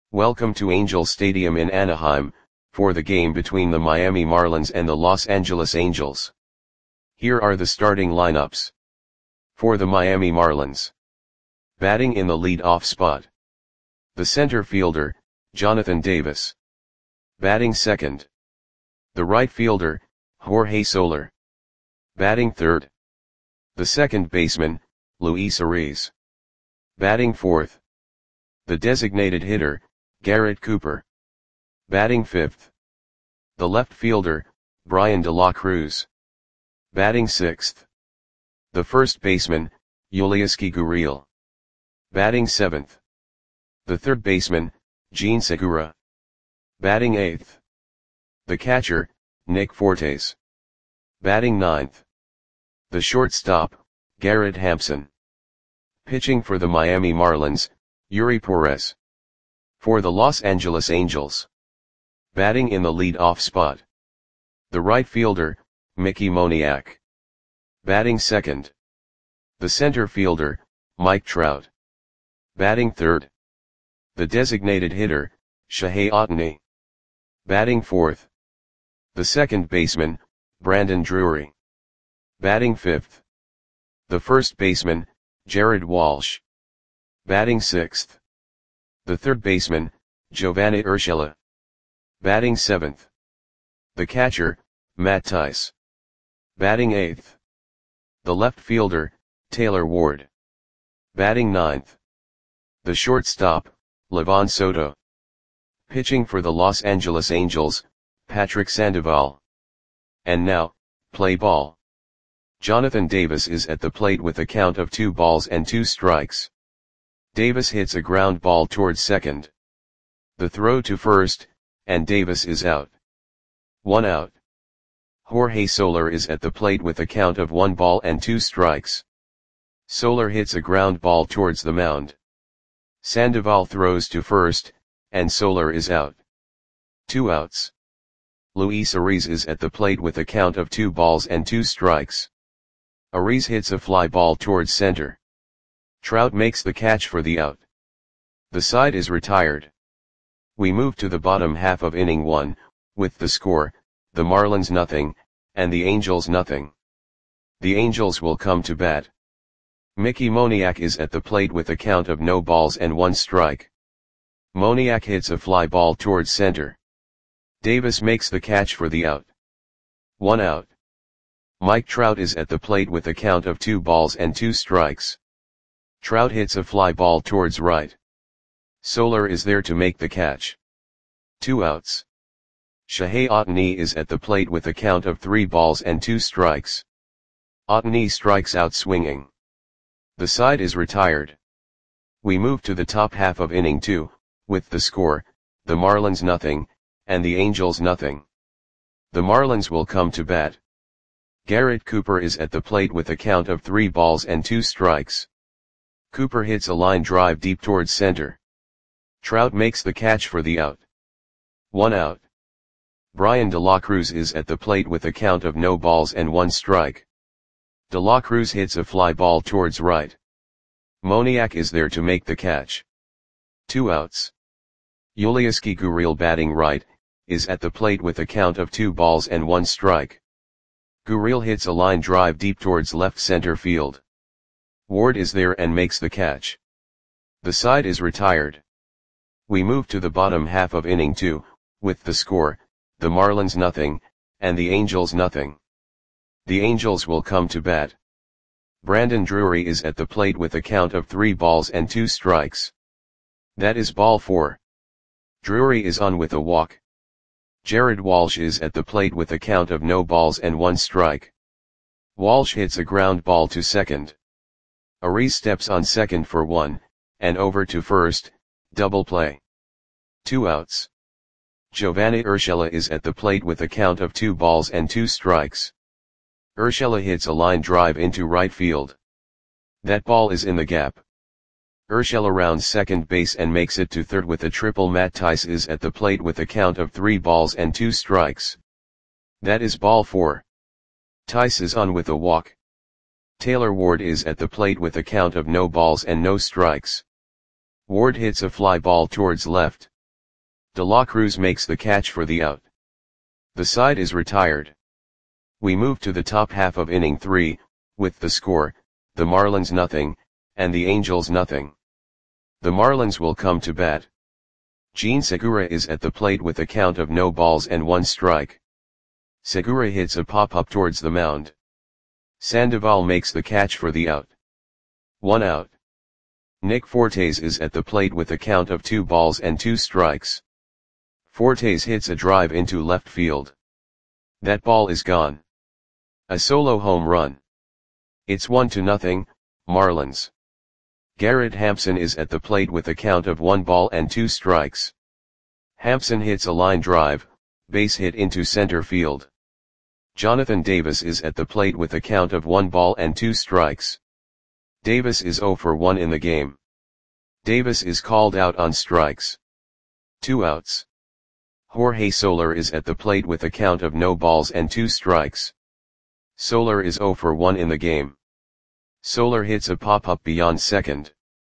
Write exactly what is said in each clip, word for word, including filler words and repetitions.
Welcome to Angel Stadium in Anaheim, for the game between the Miami Marlins and the Los Angeles Angels. Here are the starting lineups. For the Miami Marlins. Batting in the lead-off spot. The center fielder, Jonathan Davis. Batting second. The right fielder, Jorge Soler. Batting third. The second baseman, Luis Arraez. Batting fourth. The designated hitter, Garrett Cooper. Batting fifth. The left fielder, Bryan De La Cruz. Batting sixth. The first baseman, Yulieski Gurriel. Batting seventh. The third baseman, Jean Segura. Batting eighth. The catcher, Nick Fortes. Batting ninth. The shortstop, Garrett Hampson. Pitching for the Miami Marlins, Eury Perez. For the Los Angeles Angels. Batting in the lead-off spot. The right fielder, Mickey Moniak. Batting second. The center fielder, Mike Trout. Batting third. The designated hitter, Shohei Ohtani. Batting fourth. The second baseman, Brandon Drury. Batting fifth. The first baseman, Jared Walsh. Batting sixth. The third baseman, Giovanny Urshela. Batting seventh. The catcher, Matt Thaiss. Batting eighth. The left fielder, Taylor Ward. Batting ninth. The shortstop, Livan Soto. Pitching for the Los Angeles Angels, Patrick Sandoval. And now, play ball. Jonathan Davis is at the plate with a count of two balls and two strikes. Davis hits a ground ball towards second. The throw to first, and Davis is out. One out. Jorge Soler is at the plate with a count of one ball and two strikes. Soler hits a ground ball towards the mound. Sandoval throws to first, and Soler is out. Two outs. Luis Arraez is at the plate with a count of two balls and two strikes. Arraez hits a fly ball towards center. Trout makes the catch for the out. The side is retired. We move to the bottom half of inning one, with the score, the Marlins nothing, and the Angels nothing. The Angels will come to bat. Mickey Moniak is at the plate with a count of no balls and one strike. Moniak hits a fly ball towards center. Davis makes the catch for the out. One out. Mike Trout is at the plate with a count of two balls and two strikes. Trout hits a fly ball towards right. Soler is there to make the catch. Two outs. Shohei Ohtani is at the plate with a count of three balls and two strikes. Ohtani strikes out swinging. The side is retired. We move to the top half of inning two, with the score, the Marlins nothing, and the Angels nothing. The Marlins will come to bat. Garrett Cooper is at the plate with a count of three balls and two strikes. Cooper hits a line drive deep towards center. Trout makes the catch for the out. One out. Bryan De La Cruz is at the plate with a count of no balls and one strike. De La Cruz hits a fly ball towards right. Moniak is there to make the catch. Two outs. Yulieski Gurriel, batting right, is at the plate with a count of two balls and one strike. Gurriel hits a line drive deep towards left center field. Ward is there and makes the catch. The side is retired. We move to the bottom half of inning two, with the score, the Marlins nothing, and the Angels nothing. The Angels will come to bat. Brandon Drury is at the plate with a count of three balls and two strikes. That is ball four. Drury is on with a walk. Jared Walsh is at the plate with a count of no balls and one strike. Walsh hits a ground ball to second. Arraez steps on second for one, and over to first, double play. Two outs. Giovanny Urshela is at the plate with a count of two balls and two strikes. Urshela hits a line drive into right field. That ball is in the gap. Urshela rounds second base and makes it to third with a triple. Matt Thaiss is at the plate with a count of three balls and two strikes. That is ball four. Thaiss is on with a walk. Taylor Ward is at the plate with a count of no balls and no strikes. Ward hits a fly ball towards left. De La Cruz makes the catch for the out. The side is retired. We move to the top half of inning three, with the score, the Marlins nothing, and the Angels nothing. The Marlins will come to bat. Jean Segura is at the plate with a count of no balls and one strike. Segura hits a pop-up towards the mound. Sandoval makes the catch for the out. One out. Nick Fortes is at the plate with a count of two balls and two strikes. Fortes hits a drive into left field. That ball is gone. A solo home run. It's one to nothing, Marlins. Garrett Hampson is at the plate with a count of one ball and two strikes. Hampson hits a line drive, base hit into center field. Jonathan Davis is at the plate with a count of one ball and two strikes. Davis is zero for one in the game. Davis is called out on strikes. Two outs. Jorge Soler is at the plate with a count of no balls and two strikes. Soler is zero for one in the game. Soler hits a pop-up beyond second.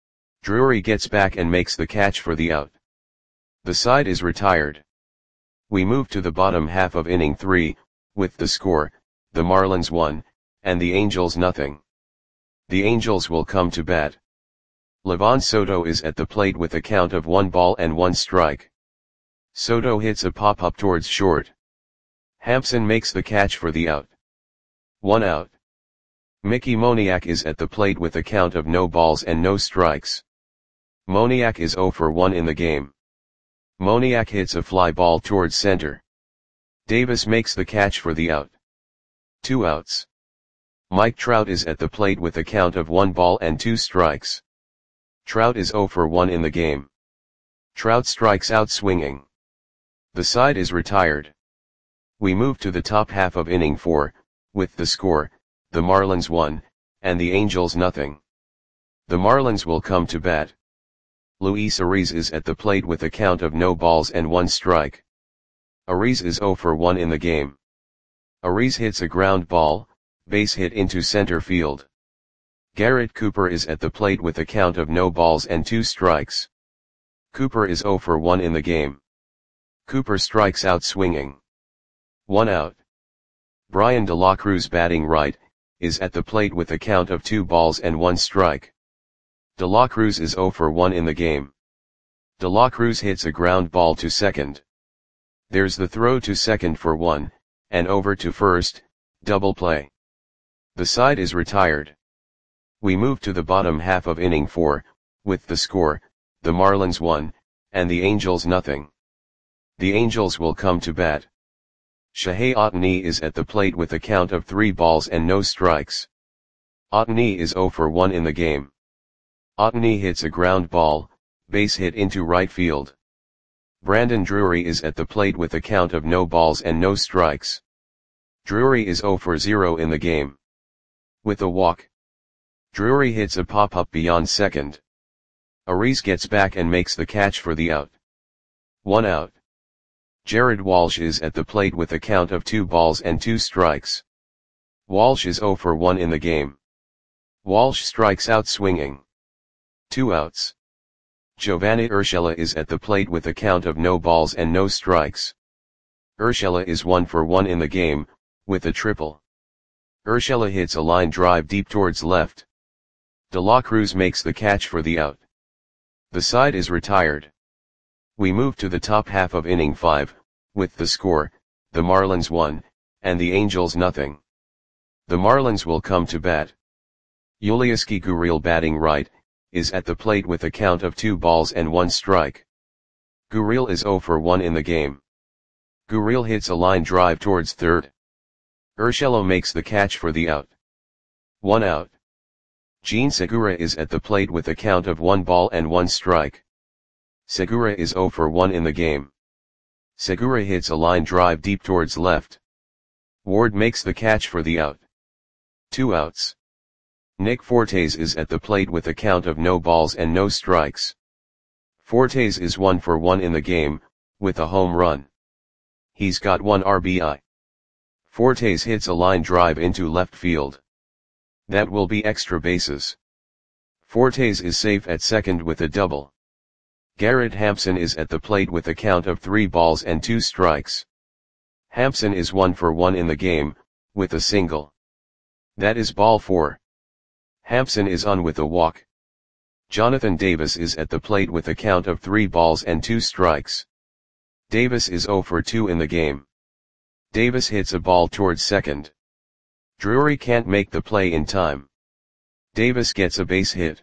Drury gets back and makes the catch for the out. The side is retired. We move to the bottom half of inning three, with the score, the Marlins one, and the Angels nothing. The Angels will come to bat. Livan Soto is at the plate with a count of one ball and one strike. Soto hits a pop-up towards short. Hampson makes the catch for the out. One out. Mickey Moniak is at the plate with a count of no balls and no strikes. Moniak is zero for one in the game. Moniak hits a fly ball towards center. Davis makes the catch for the out. Two outs. Mike Trout is at the plate with a count of one ball and two strikes. Trout is zero for one in the game. Trout strikes out swinging. The side is retired. We move to the top half of inning four, with the score, the Marlins one, and the Angels nothing. The Marlins will come to bat. Luis Ariz is at the plate with a count of no balls and one strike. Ariz is zero for one in the game. Ariz hits a ground ball, base hit into center field. Garrett Cooper is at the plate with a count of no balls and two strikes. Cooper is zero for one in the game. Cooper strikes out swinging. One out. Brian De La Cruz batting right, is at the plate with a count of two balls and one strike. De La Cruz is zero for one in the game. De La Cruz hits a ground ball to second. There's the throw to second for one, and over to first, double play. The side is retired. We move to the bottom half of inning four, with the score, the Marlins one, and the Angels nothing. The Angels will come to bat. Shohei Ohtani is at the plate with a count of three balls and no strikes. Ohtani is zero for one in the game. Ohtani hits a ground ball, base hit into right field. Brandon Drury is at the plate with a count of no balls and no strikes. Drury is zero for zero in the game. With a walk. Drury hits a pop-up beyond second. Ariz gets back and makes the catch for the out. One out. Jared Walsh is at the plate with a count of two balls and two strikes. Walsh is zero for one in the game. Walsh strikes out swinging. Two outs. Giovanni Urshela is at the plate with a count of no balls and no strikes. Urshela is one for one in the game, with a triple. Urshela hits a line drive deep towards left. De La Cruz makes the catch for the out. The side is retired. We move to the top half of inning five, with the score, the Marlins one, and the Angels nothing. The Marlins will come to bat. Yulieski Gurriel batting right, is at the plate with a count of two balls and one strike. Gurriel is zero for one in the game. Gurriel hits a line drive towards third. Urshela makes the catch for the out. One out. Jean Segura is at the plate with a count of one ball and one strike. Segura is zero for one in the game. Segura hits a line drive deep towards left. Ward makes the catch for the out. Two outs. Nick Fortes is at the plate with a count of no balls and no strikes. Fortes is one for one in the game, with a home run. He's got one R B I. Fortes hits a line drive into left field. That will be extra bases. Fortes is safe at second with a double. Garrett Hampson is at the plate with a count of three balls and two strikes. Hampson is one for one in the game, with a single. That is ball four. Hampson is on with a walk. Jonathan Davis is at the plate with a count of three balls and two strikes. Davis is zero for two in the game. Davis hits a ball towards second. Drury can't make the play in time. Davis gets a base hit.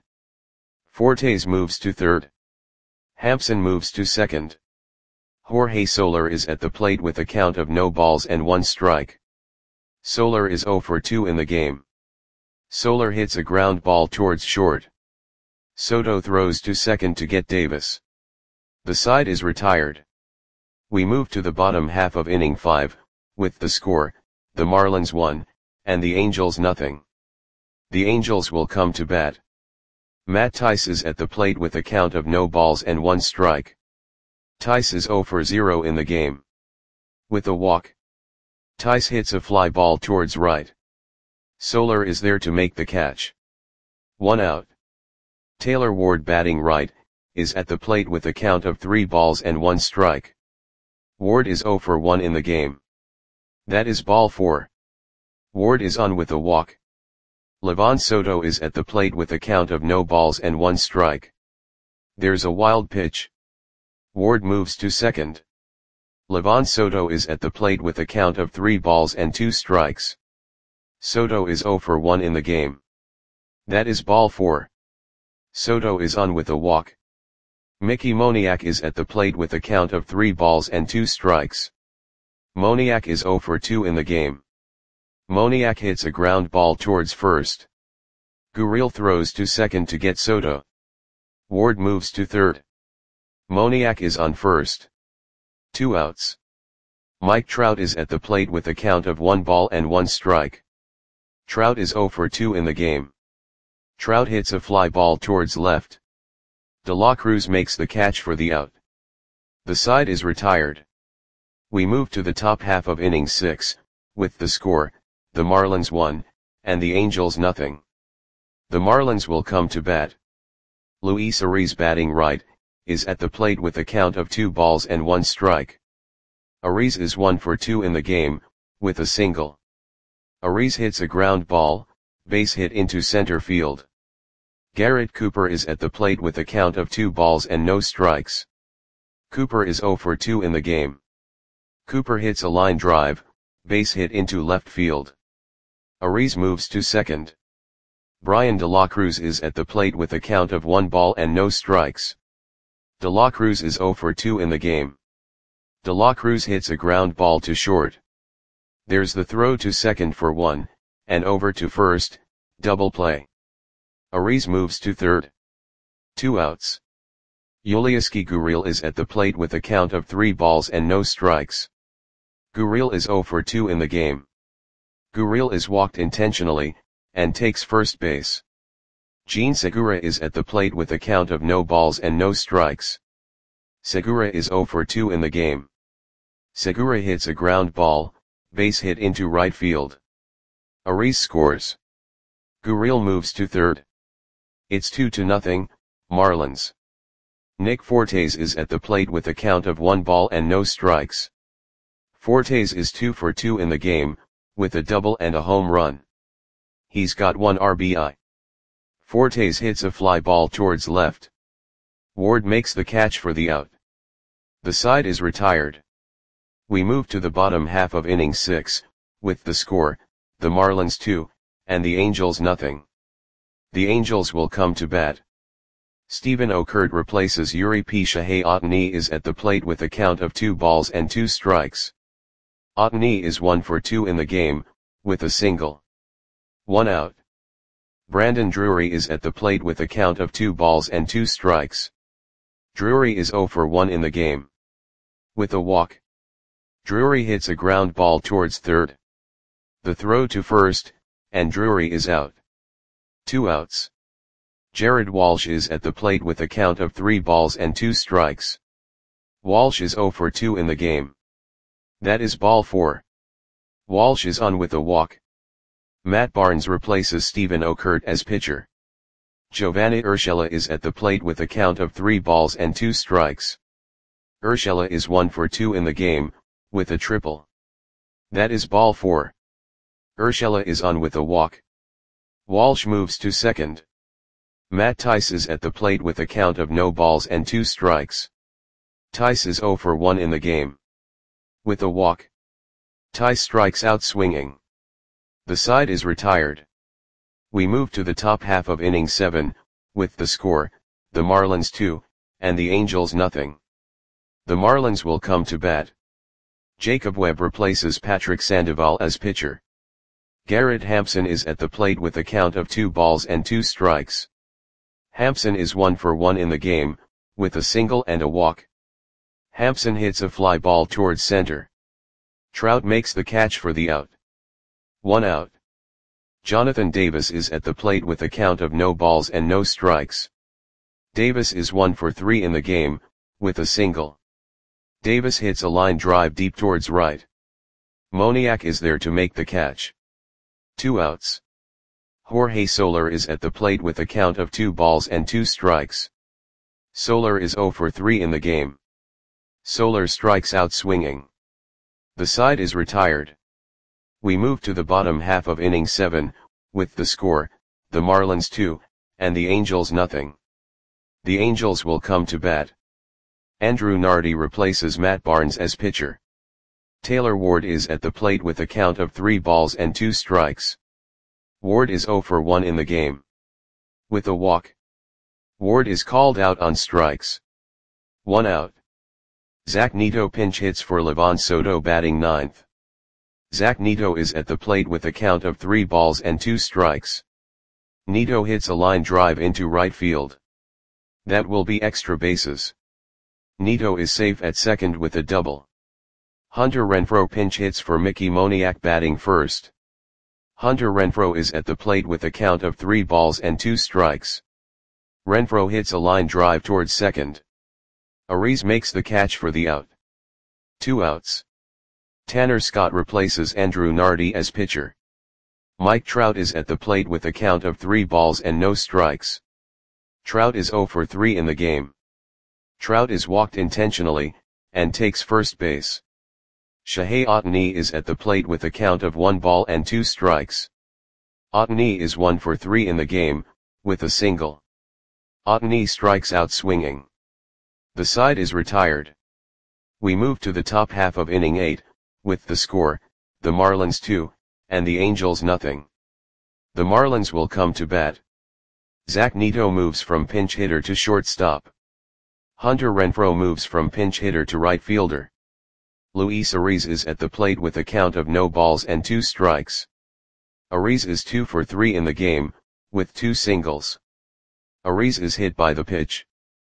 Fortes moves to third. Hampson moves to second. Jorge Soler is at the plate with a count of no balls and one strike. Soler is zero for two in the game. Soler hits a ground ball towards short. Soto throws to second to get Davis. The side is retired. We move to the bottom half of inning five, with the score, the Marlins one, and the Angels nothing. The Angels will come to bat. Matt Thaiss is at the plate with a count of no balls and one strike. Thaiss is zero for zero in the game. With a walk. Thaiss hits a fly ball towards right. Soler is there to make the catch. One out. Taylor Ward, batting right, is at the plate with a count of three balls and one strike. Ward is zero for one in the game. That is ball four. Ward is on with a walk. Livan Soto is at the plate with a count of no balls and one strike. There's a wild pitch. Ward moves to second. Livan Soto is at the plate with a count of three balls and two strikes. Soto is zero for one in the game. That is ball four. Soto is on with a walk. Mickey Moniak is at the plate with a count of three balls and two strikes. Moniak is zero for two in the game. Moniak hits a ground ball towards first. Gurriel throws to second to get Soto. Ward moves to third. Moniak is on first. Two outs. Mike Trout is at the plate with a count of one ball and one strike. Trout is zero for two in the game. Trout hits a fly ball towards left. De La Cruz makes the catch for the out. The side is retired. We move to the top half of inning six, with the score, the Marlins one, and the Angels nothing. The Marlins will come to bat. Luis Ariz, batting right, is at the plate with a count of two balls and one strike. Ariz is one for two in the game, with a single. Ariz hits a ground ball, base hit into center field. Garrett Cooper is at the plate with a count of two balls and no strikes. Cooper is zero for two in the game. Cooper hits a line drive, base hit into left field. Ariz moves to second. Brian De La Cruz is at the plate with a count of one ball and no strikes. De La Cruz is zero for two in the game. De La Cruz hits a ground ball to short. There's the throw to second for one, and over to first, double play. Ariz moves to third. Two outs. Yulieski Gurriel is at the plate with a count of three balls and no strikes. Gurriel is zero for two in the game. Gurriel is walked intentionally, and takes first base. Jean Segura is at the plate with a count of no balls and no strikes. Segura is zero for two in the game. Segura hits a ground ball, base hit into right field. Ariz scores. Gurriel moves to third. It's two to nothing, Marlins. Nick Fortes is at the plate with a count of one ball and no strikes. Fortes is two for two in the game, with a double and a home run. He's got one R B I. Fortes hits a fly ball towards left. Ward makes the catch for the out. The side is retired. We move to the bottom half of inning six, with the score, the Marlins two, and the Angels nothing. The Angels will come to bat. Stephen Okert replaces Yuri P. Shohei Ohtani is at the plate with a count of two balls and two strikes. Ohtani is one for two in the game, with a single. One out. Brandon Drury is at the plate with a count of two balls and two strikes. Drury is zero for one in the game. With a walk. Drury hits a ground ball towards third. The throw to first, and Drury is out. Two outs. Jared Walsh is at the plate with a count of three balls and two strikes. Walsh is zero for two in the game. That is ball four. Walsh is on with a walk. Matt Barnes replaces Stephen Okert as pitcher. Giovanni Urshela is at the plate with a count of three balls and two strikes. Urshela is one for two in the game, with a triple. That is ball four. Urshela is on with a walk. Walsh moves to second. Matt Tice is at the plate with a count of no balls and two strikes. Tice is zero for one in the game. With a walk. Tice strikes out swinging. The side is retired. We move to the top half of inning seven, with the score, the Marlins two, and the Angels nothing. The Marlins will come to bat. Jacob Webb replaces Patrick Sandoval as pitcher. Garrett Hampson is at the plate with a count of two balls and two strikes. Hampson is one for one in the game, with a single and a walk. Hampson hits a fly ball towards center. Trout makes the catch for the out. One out. Jonathan Davis is at the plate with a count of no balls and no strikes. Davis is one for three in the game, with a single. Davis hits a line drive deep towards right. Moniak is there to make the catch. Two outs. Jorge Soler is at the plate with a count of two balls and two strikes. Soler is zero for three in the game. Soler strikes out swinging. The side is retired. We move to the bottom half of inning seven, with the score, the Marlins two, and the Angels nothing. The Angels will come to bat. Andrew Nardi replaces Matt Barnes as pitcher. Taylor Ward is at the plate with a count of three balls and two strikes. Ward is zero for one in the game. With a walk. Ward is called out on strikes. One out. Zach Neto pinch hits for Livan Soto batting ninth. Zach Neto is at the plate with a count of three balls and two strikes. Neto hits a line drive into right field. That will be extra bases. Neto is safe at second with a double. Hunter Renfroe pinch hits for Mickey Moniak batting first. Hunter Renfroe is at the plate with a count of three balls and two strikes. Renfroe hits a line drive towards second. Ariz makes the catch for the out. Two outs. Tanner Scott replaces Andrew Nardi as pitcher. Mike Trout is at the plate with a count of three balls and no strikes. Trout is zero for three in the game. Trout is walked intentionally, and takes first base. Shohei Ohtani is at the plate with a count of one ball and two strikes. Ohtani is one for three in the game, with a single. Ohtani strikes out swinging. The side is retired. We move to the top half of inning eight, with the score, the Marlins two, and the Angels nothing. The Marlins will come to bat. Zach Neto moves from pinch hitter to shortstop. Hunter Renfroe moves from pinch hitter to right fielder. Luis Ariz is at the plate with a count of no balls and two strikes. Ariz is two for three in the game, with two singles. Ariz is hit by the pitch.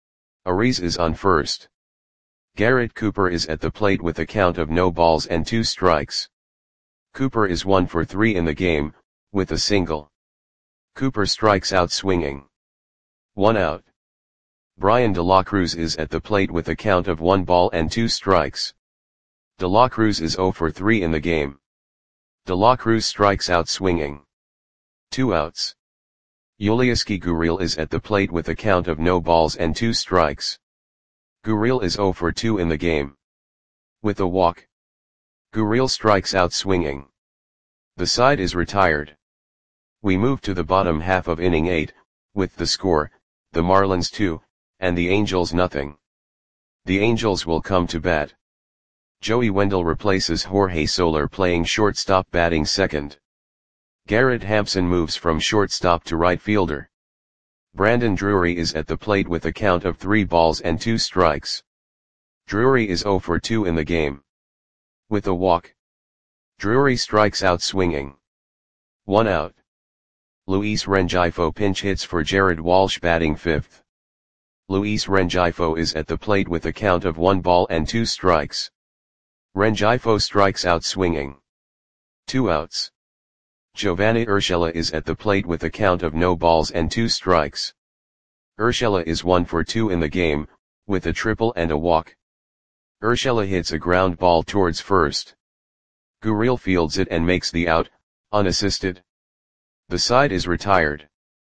Ariz is on first. Garrett Cooper is at the plate with a count of no balls and two strikes. Cooper is one for three in the game, with a single. Cooper strikes out swinging. One out. Brian De La Cruz is at the plate with a count of one ball and two strikes. De La Cruz is zero for three in the game. De La Cruz strikes out swinging. Two outs. Yulieski Gurriel is at the plate with a count of no balls and two strikes. Gurriel is zero for two in the game. With a walk. Gurriel strikes out swinging. The side is retired. We move to the bottom half of inning eight, with the score, the Marlins two, and the Angels nothing. The Angels will come to bat. Joey Wendell replaces Jorge Soler playing shortstop batting second. Garrett Hampson moves from shortstop to right fielder. Brandon Drury is at the plate with a count of three balls and two strikes. Drury is zero for two in the game. With a walk. Drury strikes out swinging. One out. Luis Rengifo pinch hits for Jared Walsh batting fifth. Luis Rengifo is at the plate with a count of one ball and two strikes. Rengifo strikes out swinging. Two outs. Giovanni Urshela is at the plate with a count of no balls and two strikes. Urshela is one for two in the game, with a triple and a walk. Urshela hits a ground ball towards first. Gurriel fields it and makes the out, unassisted. The side is retired.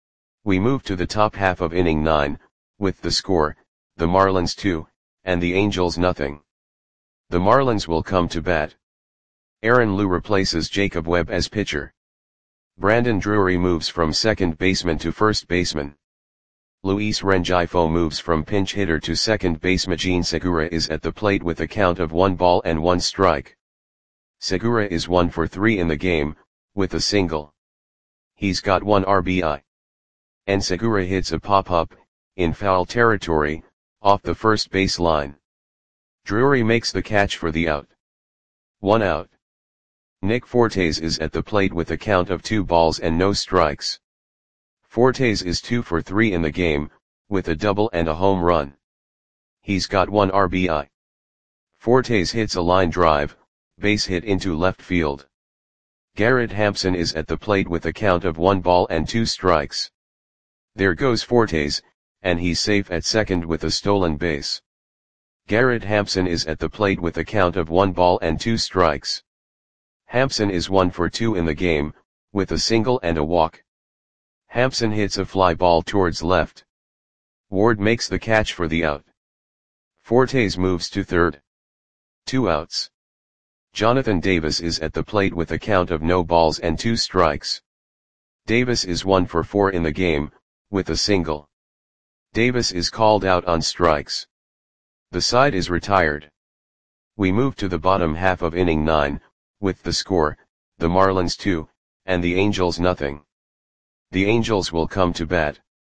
We move to the top half of inning nine, with the score, the Marlins two, and the Angels nothing. The Marlins will come to bat. Aaron Liu replaces Jacob Webb as pitcher. Brandon Drury moves from second baseman to first baseman. Luis Rengifo moves from pinch hitter to second baseman. Jean Segura is at the plate with a count of one ball and one strike. Segura is one for three in the game, with a single. He's got one R B I. And Segura hits a pop-up, in foul territory, off the first base line. Drury makes the catch for the out. One out. Nick Fortes is at the plate with a count of two balls and no strikes. Fortes is two for three in the game, with a double and a home run. He's got one R B I. Fortes hits a line drive, base hit into left field. Garrett Hampson is at the plate with a count of one ball and two strikes. There goes Fortes, and he's safe at second with a stolen base. Garrett Hampson is at the plate with a count of one ball and two strikes. Hampson is one for two in the game, with a single and a walk. Hampson hits a fly ball towards left. Ward makes the catch for the out. Fortes moves to third. Two outs. Jonathan Davis is at the plate with a count of no balls and two strikes. Davis is one for four in the game, with a single. Davis is called out on strikes. The side is retired. We move to the bottom half of inning nine, with the score, the Marlins two, and the Angels nothing. The Angels will come to bat.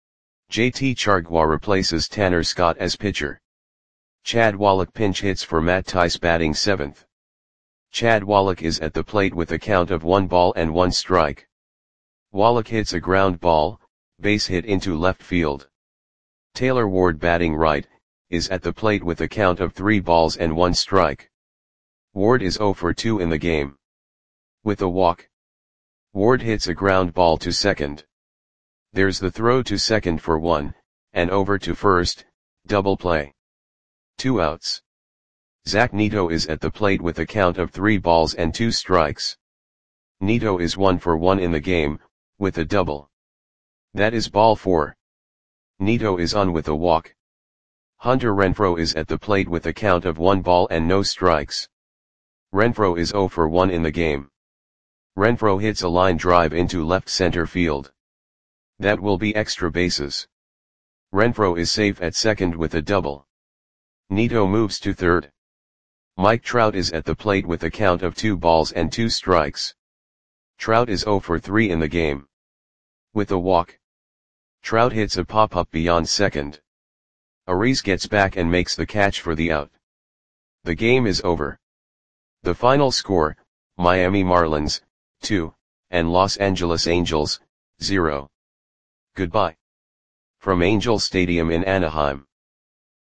J T Chargois replaces Tanner Scott as pitcher. Chad Wallach pinch hits for Matt Thaiss batting seventh. Chad Wallach is at the plate with a count of one ball and one strike. Wallach hits a ground ball, base hit into left field. Taylor Ward batting right, is at the plate with a count of three balls and one strike. Ward is zero for two in the game. With a walk. Ward hits a ground ball to second. There's the throw to second for one, and over to first, double play. Two outs. Zach Neto is at the plate with a count of three balls and two strikes. Neto is one for one in the game, with a double. That is ball four. Neto is on with a walk. Hunter Renfroe is at the plate with a count of one ball and no strikes. Renfroe is zero for one in the game. Renfroe hits a line drive into left center field. That will be extra bases. Renfroe is safe at second with a double. Neto moves to third. Mike Trout is at the plate with a count of two balls and two strikes. Trout is zero for three in the game. With a walk. Trout hits a pop-up beyond second. Ariz gets back and makes the catch for the out. The game is over. The final score, Miami Marlins, two, and Los Angeles Angels, zero. Goodbye. From Angel Stadium in Anaheim.